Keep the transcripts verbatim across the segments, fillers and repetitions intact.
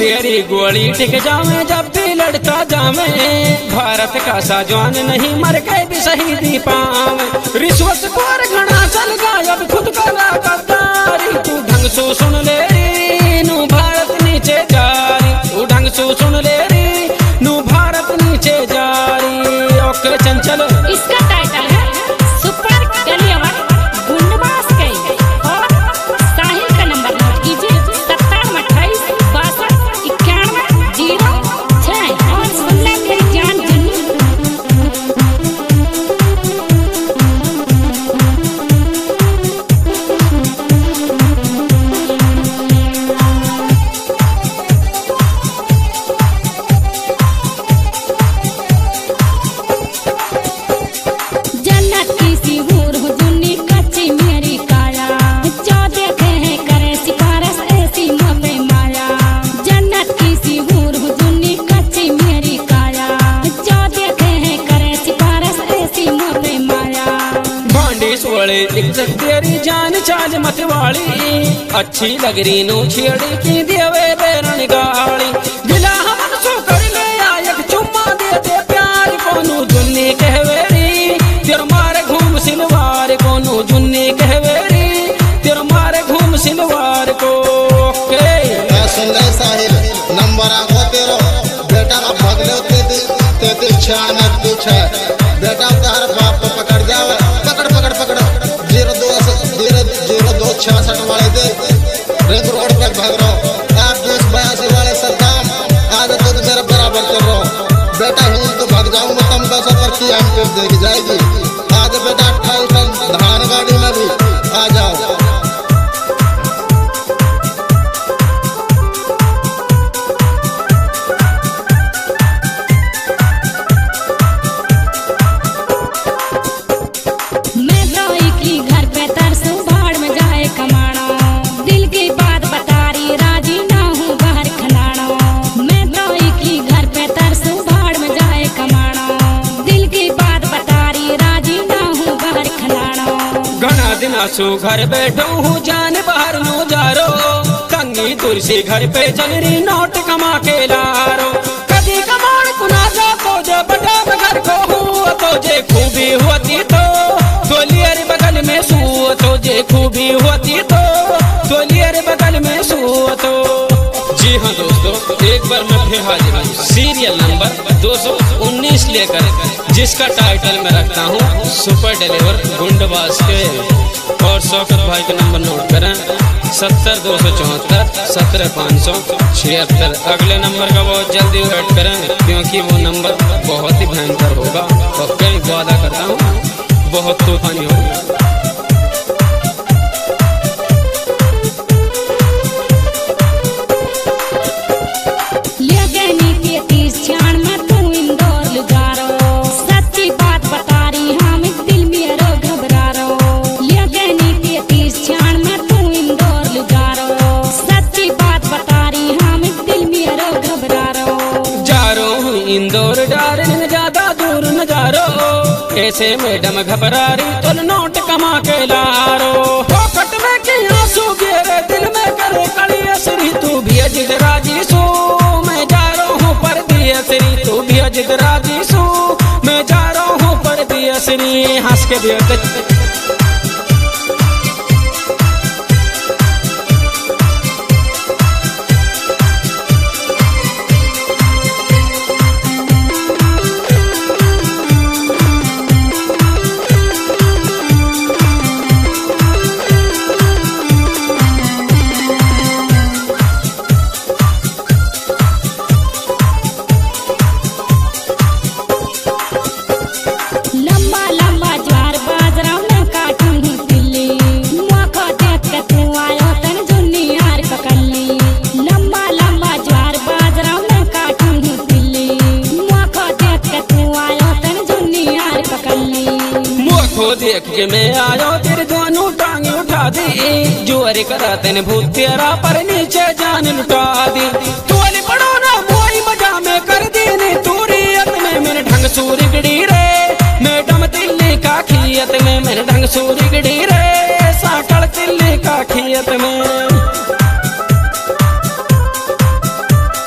तेरी गोली टिक जावे जब भी लड़ता जावे। भारत का साजवान नहीं मर के भी शहीदी पावे। रिश्वत खोर घना चल गया अब खुद का गद्दारी। तू ढंग से सुन ले रे नू भारत नीचे जारी। तू ढंग से सुन ले रे नू भारत नीचे जारी। ओके चंचल इसका टाइटल है सुपर डेलीवर गुंडबाज के और साहिल का नंबर नोट कीजिए सत्तावन अट्ठाईस बासठ इक्यानवे जीरो छह और सुनना मेरी जान जुन्नी। तेरी जान चाल मतवाली अच्छी लग रही नो छेड़ी की देवे बेरन गाली। गिला हमन सो कर ले आयक चुम्मा दे दे प्यार कोनू जुन्नी कहवे री। तेर मारे घूम सिलवार कोनू जुन्नी कहवे री। तेर मारे घूम सिलवार को के सुन ले साहिल नंबर आको तेरो बेटा अब भगले तेती तेती छियानवे तू छह बेटा तार बाप को पकड़ जावे। पकड़ पकड़ पकड़ जीरो दो जीरो जीरो दो छियासठ वाले दे रिंग रोड पर भाग रहा हूँ। आप दोस्त बयासी वाले सद्दाम आज तो मेरा बराबर कर रहा हूँ। बेटा हूँ तो भाग जाऊंगा कम पैसा पर की हम फिर देखी जाएगी। आज बेटा अट्ठाईस टन धान गाड़ी में भी आ जाओ। सो घर बैठो हूँ जान बाहर नो जारो। कंगी तुलसी घर पे चल रही नोट कमा के लारो। कभी कमाण कुना जा तो जे बड़ा घर को हूँ तो जे खूबी होती तो तोलियर बगल में सू तो जे खूबी होती तो तोलियर बगल में सू तो। जी हाँ दोस्तों एक बार मैं फिर हाजिर हूँ सीरियल नंबर दो सौ उन्नीस लेकर जिसका टाइटल मैं रखता हूँ सुपर डेलीवर गुंडबाज के। और शौकत भाई का नंबर नोट करें सत्तर दो सौ चौहत्तर सत्रह पाँच सौ छिहत्तर। अगले नंबर का बहुत जल्दी वेट करें क्योंकि वो नंबर बहुत ही भयंकर होगा और कई वादा करता हूँ बहुत तूफानी होगा। इंदौर डार्लिंग ज्यादा दूर न जा रो। ऐसे मैडम घबरा रही तो नोट कमा के लारो। पॉकेट में की आंसू गिरे दिल में करे कड़ी असरी। तू भी अजित राजी सो मैं जा रहा हूँ पर दी असरी। तू भी अजित राजी सो मैं जा रहा हूँ पर दी असरी। हंस के दिया देख के मैं आयो तेरे दोनों टांगे उठा दी। जोर करा तेने भूत तेरा पर नीचे जान लुटा दी। तोली पड़ो ना मोई मजा में कर दी ने तूरियत में मैंने ढंग सूरी गड़ी रे। मैडम दिल्ली का खियत में मैंने ढंग सूरी गड़ी रे। साकड़ दिल्ली का खियत में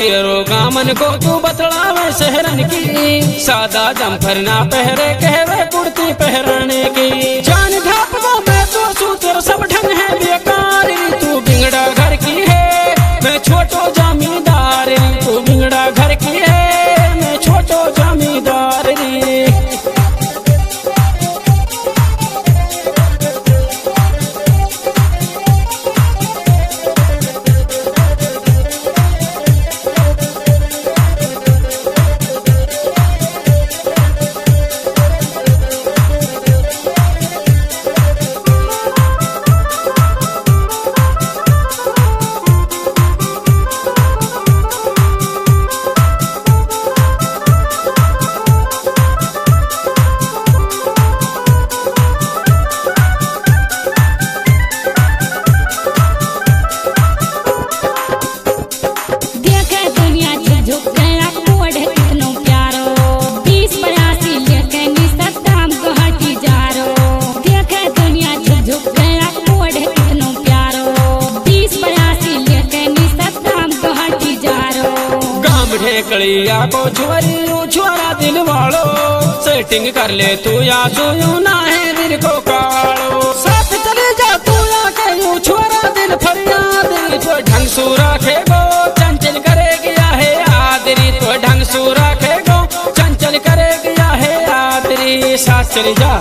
तेरो गामन को तू बतलावे शहरन की, सादा जम्फर ना पहरे कहवे कुर्ती पहरने की। जान घाप को मैं तो सू तेरा सब ढंग है बेकार, तू बिगड़ा घर की है मैं छोटो जमींदार, तू बिगड़ा घर की है मैं छोटो जमींदार रे। कलिया को छुरी छुरा दिल वालो, सेटिंग कर ले तू या सोयू ना है दिल को कालो। साथ चले जा तू या कयूं छुरा दिल फरियाद, तो ढंग सू रखेगो चंचल करे गया है आदरी, तो ढंग सू रखेगो चंचल करे गया है आदरी। साथ चले जा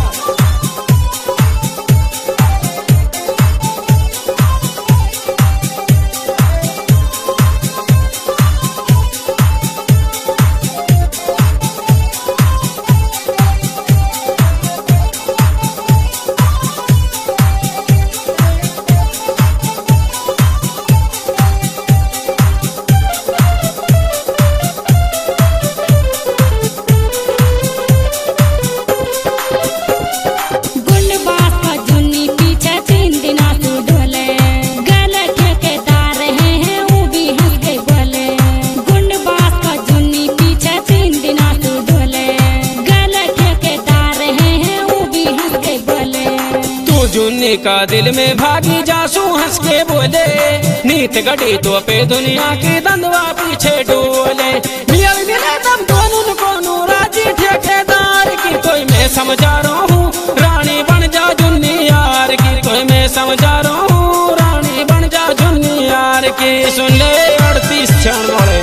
जुन्नी का दिल में भागी जासू हंस के बोले, नीत गड़ी तो पे दुनिया की दंदवा पीछे डोले। मिल मिले तब दोनों को राजी ठेकेदार की, कोई मैं समझा रहा हूँ रानी बन जा जुन्नी यार की, कोई मैं समझा रहा हूँ रानी बन जा जुन्नी यार की। सुन ले अड़तीस क्षण वाले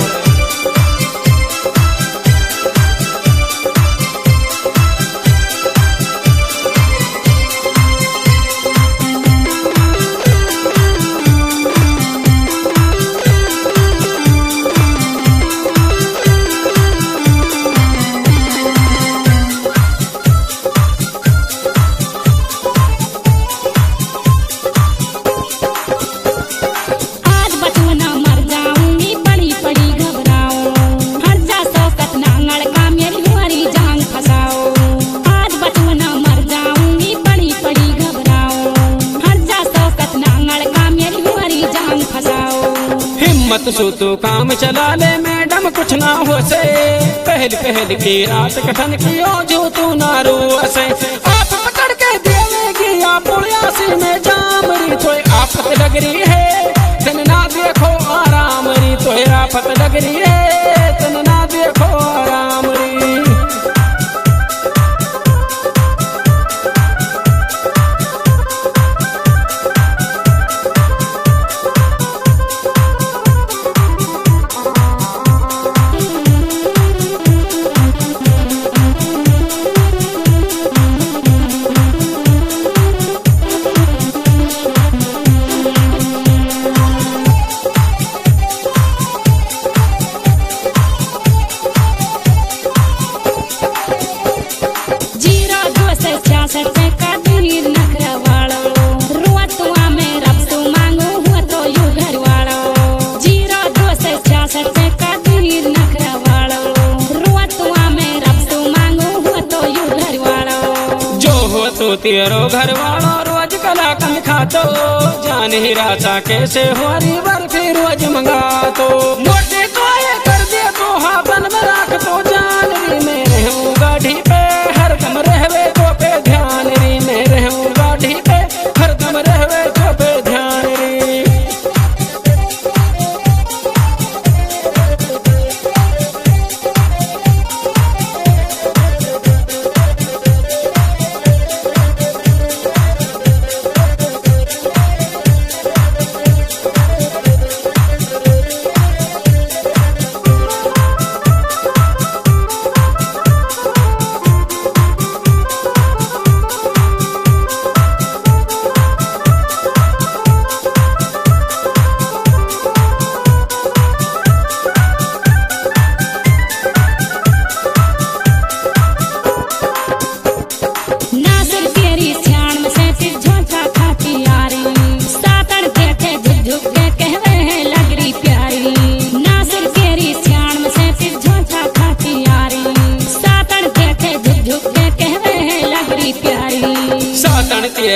मत सो तो काम चला ले मैडम कुछ ना हो से, पहल पहल की रात कथन की ओ जो तू ना रो से। आप पकड़ के देवेगी आप उड़ियासी में जाम री, तो आफत लग रही है तन ना देखो आराम री, तो आफत लग रही है तन ना देखो आराम री। तेरो घर वालों रोज कलाकंद खातो, जान ही राचा कैसे हुआरी बर्फी रोज मंगा तो। मोटे तो ये कर दे तो हाथन में राख तो, जान री मैं रहूं गाढ़ी पे हर दम रहवे तो पे ध्यान री, मैं रहूं गाढ़ी पे हर दम रहवे तो पे ध्यान री।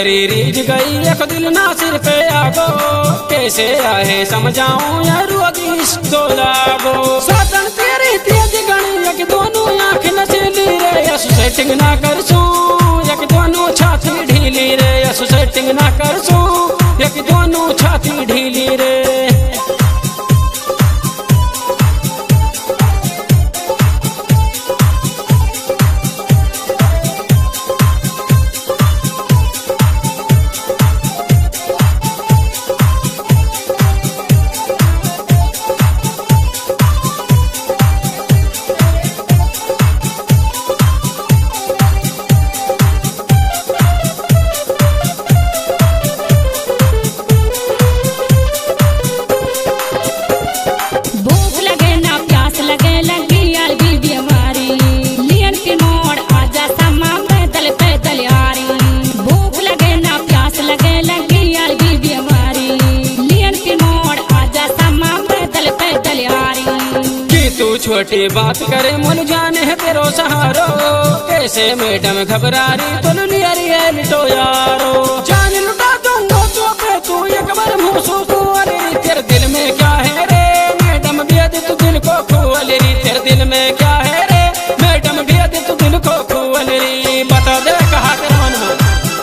तेरी रीझ गई एक दिल ना सिर पे आगो, कैसे आए समझाऊं या रोगी इसको लागो। साधन तेरी तेज गणी एक दोनों आँख नचली रे, यस सेटिंग ना कर सू एक दोनों छाती ढीली रे, यस सेटिंग ना कर सू एक दोनों छाती ढीली रे। छोटी बात करे मुल जाने है तेरो सहारो, कैसे मैडम घबरा रही तो लिया रियलिटो यारो। जान लुटा दूंगा तो पे तू एक बार मुँह तू, अरे तेरे दिल में क्या है रे मैडम बेद तू दिल को खोल रही, तेरे दिल में क्या है रे मैडम बेद तू दिल को खोल रही, बता दे कहा तेरा मन में।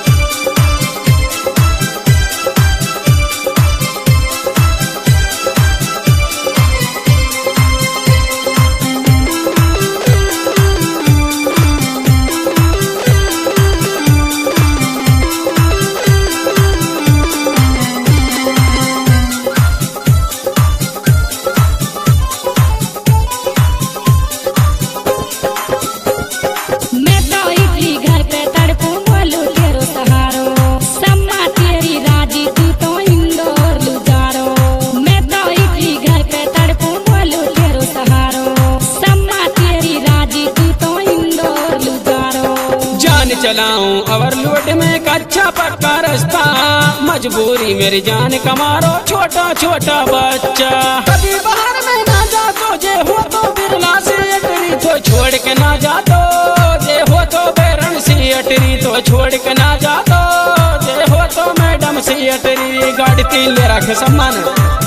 चलाऊं ओवरलोड में कच्चा पक्का रास्ता, मजबूरी मेरी जान कमारो छोटा छोटा बच्चा। कभी बाहर में ना जा तो जे हो तो बिरला से अटरी, तो छोड़ के ना जा तो जे हो तो बैरन से अटरी, तो छोड़ के ना जा तो जे हो तो मैडम से अटरी। गाड़ी तीन ले रखे सम्मान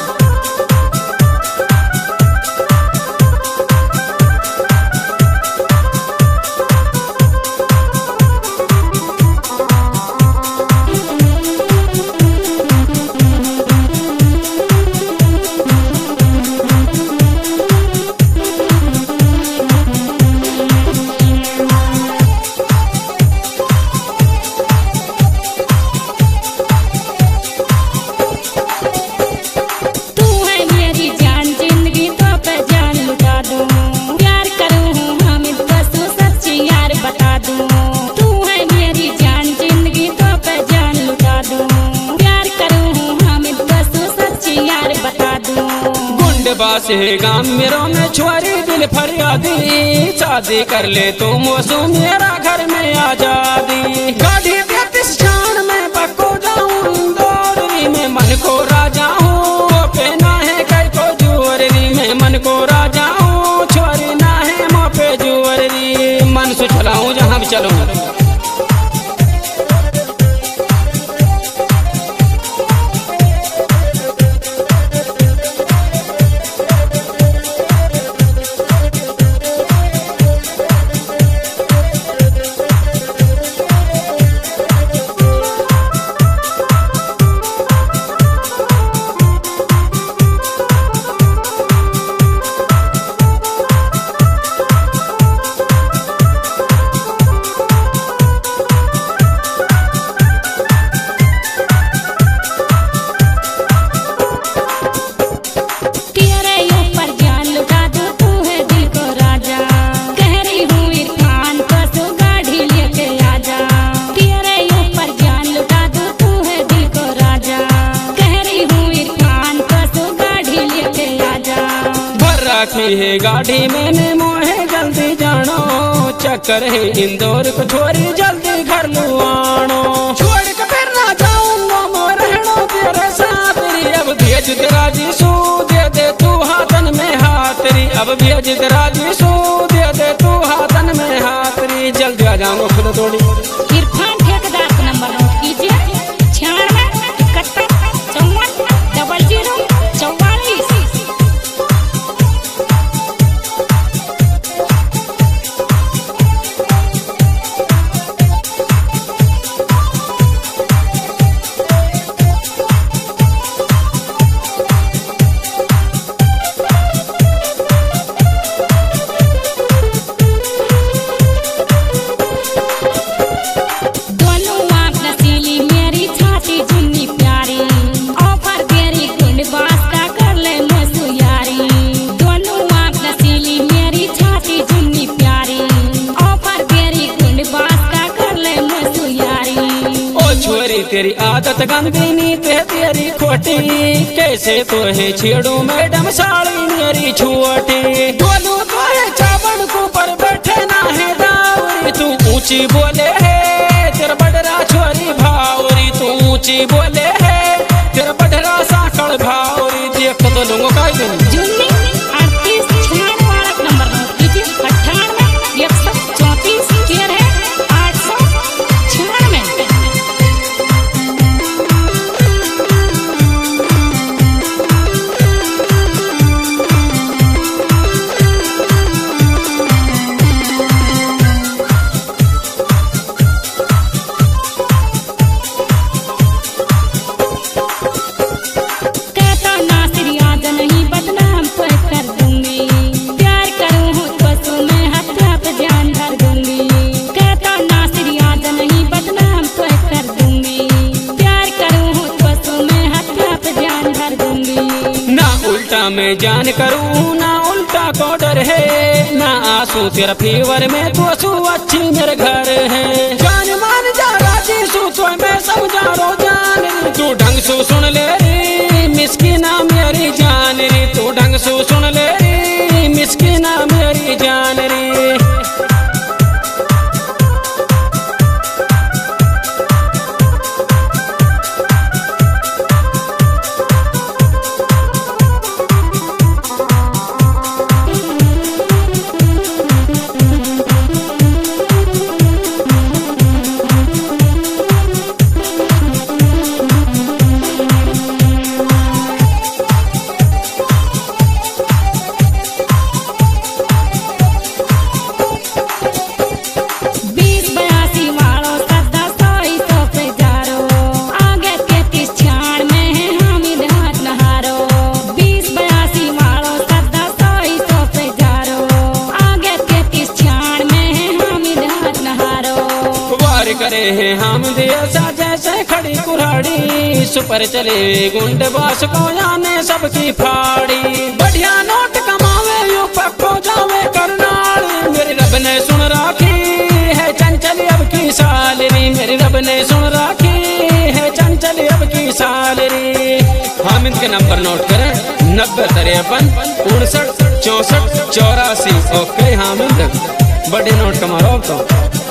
बास है गाँव मेरों में छोरी दिल फरियादी, शादी कर ले तू मौसम मेरा घर में आजादी। गाड़ी पैंतीस शान में पक्को जाऊं इंदौरी में मन को राजा हूँ, पहना है कई को जुअरी में मन को राजा हूँ, छोरी ना है माँ पे जुअरी, मन से चलाऊं जहाँ भी चलूं। रखी है गाड़ी मैंने मोहे जल्दी जानो, चक्कर है इंदौर को छोरी जल्दी घर लुआनो। छोड़ के फिर ना जाऊंगा मोर रहनो तेरे साथ री, अब भेज तेरा जीसू दे दे तू हाथन में हाथ री, अब भेज तेरा जीसू दे दे तू हाथन में हाथ री, जल्दी आ जाऊंगा खुद तोड़ी। इरफान ठेकेदार का नंबर नोट कीजिए। तेरी आदत गंदी नीत है तेरी खोटी, कैसे तो है छेड़ू मैडम साड़ी मेरी छोटी। बोलू तो है चावल को पर बैठे ना है दावरी, तू ऊंची बोले है तेरा बडरा छोरी भावरी, तू ऊंची बोले है तेरा बडरा साकड़ भावरी। देख तो लूंगा काई दिन जुन्नी अड़तीस छियानवे वाला नंबर नोट कीजिए, अट्ठानवे इकसठ चौंतीस केयर है आठ सौ छियानवे। कहता नासिर याद नहीं बदनाम तो कर दूंगी, प्यार करूं हूँ पशु में हत्या पे ध्यान धर दूंगी। कहता नासिर याद नहीं बदनाम तो कर दूंगी, प्यार करूं हूँ पशु में हत्या पे ध्यान धर दूंगी। ना उल्टा मैं जान करूँ ना उल्टा को डर है, ना आंसू तेरा फीवर में तो सू अच्छी मेरे घर है। जान मान जा राजी सू तो मैं समझा रो जान री, तू ढंग से सुन ले री मिस्किना मेरी जान री, तू ढंग से सुन ले री मिस्किना मेरी जान री। बीस बयासी वालों सदा सोई तो पे जारो, आगे के तीस छियान में है हामिद हाथ नहारो। बीस बयासी वालों सदा सोई तो पे जारो, आगे के तीस छियान में है हामिद हाथ नहारो। वार करे हैं हम दिया जैसे खड़ी कुराड़ी, सुपर चले गुंड बास को जाने सबकी फाड़ी। बढ़िया नोट कमावे यू पक्को जावे करनाल, मेरी रब ने सुन राखी है चंचल अब की सालरी, मेरी रब ने सुन राखी है चंचल अब की सालरी। हामिद के नंबर नोट करें नब्बे तिरपन उनसठ चौसठ चौरासी। ओके हामिद बड़े नोट कमा तो।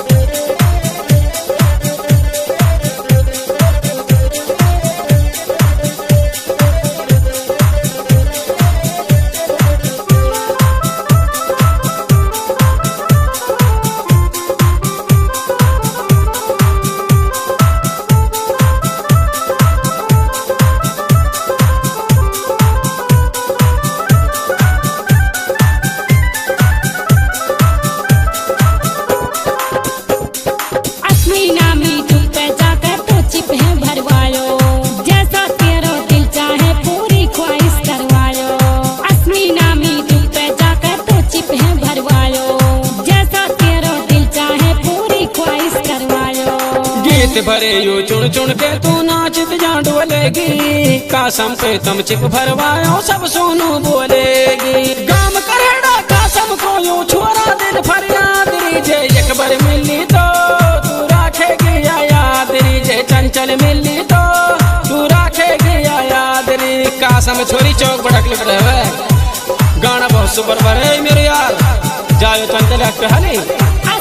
असमी नामी तू पे जाकर तो चिप है भरवायो, जैसा तेरो दिल चाहे पूरी ख्वाहिश करवायो। असमी नामी तू पे जाकर तो चिप है भरवायो, जैसा तेरो दिल चाहे पूरी ख्वाहिश करवायो। गीत भरे यू चुन चुन के तू नाचित जा डोलेगी, कासम पे तम चिप भरवायो सब सोनू बोलेगी। गाम करेड़ा कासम को यू छोरा दिल फरियाद री, जे एक बार मिली तो तू राखेगी याद री, जे चंचल मिली तो तू राखेगी याद री। कासम छोरी चौक बड़क लिख रहे गाना बहुत सुपर भरे मेरे यार, जायो चंचल हली।